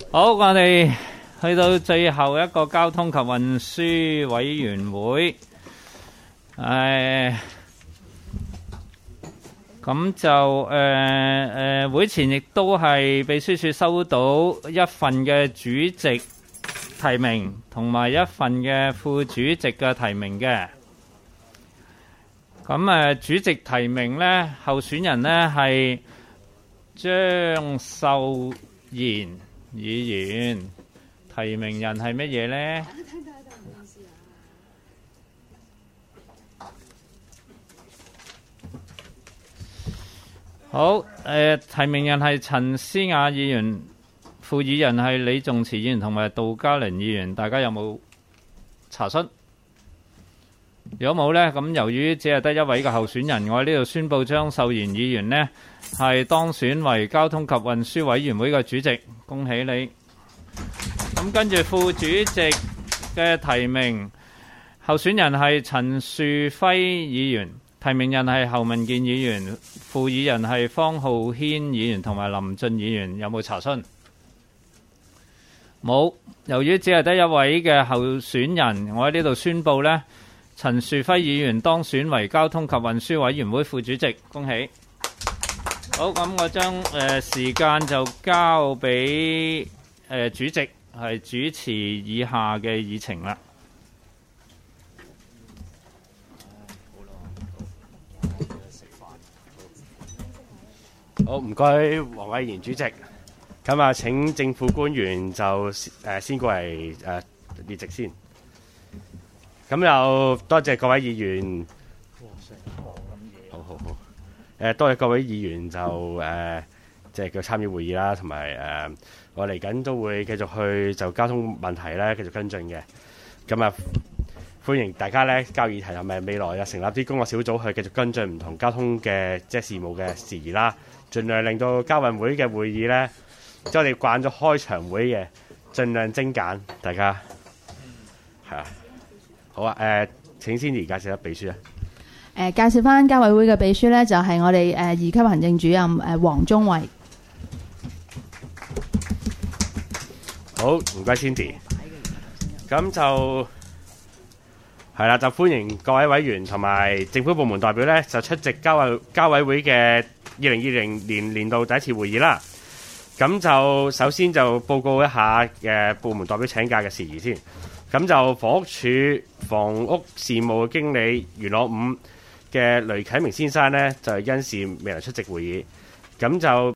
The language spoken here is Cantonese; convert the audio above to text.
好，我哋去到最後一個交通及運輸委員會，咁就會前亦都係秘書處收到一份嘅主席提名同埋一份嘅副主席嘅提名嘅。咁主席提名呢，候選人呢係張秀賢議員，提名人係乜嘢呢？好，提名人係陳思雅議員，副議人係李仲慈議員同埋杜嘉倫議員，大家有冇查詢？如果冇呢，咁由於只係得一位嘅候選人，我喺呢度宣布張秀賢議員呢係當選為交通及運輸委員會嘅主席，恭喜你。咁跟住副主席嘅提名候選人係陳樹輝議員，提名人係侯文健議員，副議人係方浩軒議員同埋林俊議員，有冇查詢？冇。由於只係得一位嘅候選人，我喺呢度宣布呢，陳樹輝議員當選為交通及運輸委員會副主席，恭喜。好，咁我將時間就交俾主席係主持以下嘅議程啦。 好，唔該，黃偉賢主席。咁啊，請政府官員就先過嚟列席先。咁又多謝各位議員。好，多謝各位議員就即係叫參與會議啦，同埋我嚟緊都會繼續去就交通問題咧繼續跟進嘅。咁啊，歡迎大家咧交議題，同埋未來成立啲工作小組去繼續跟進唔同交通嘅即係事務嘅事宜啦，盡量令到交運會嘅會議咧，即係我哋慣咗開場會嘅，盡量精簡，大家係啊。好啊，請先而介紹下秘書啊。 介紹翻交委會嘅秘書呢，就係我哋2級行政主任黃宗偉。 好，唔該 Cindy。咁就係啦，就歡迎各位委員同埋政府部門代表呢，就出席交委會嘅2020年度第一次會議啦。咁就首先就報告一下嘅部門代表請假嘅事宜先。咁就房屋署房屋事務經理元朗5嘅雷啟明先生呢，就因事未能出席會議。咁就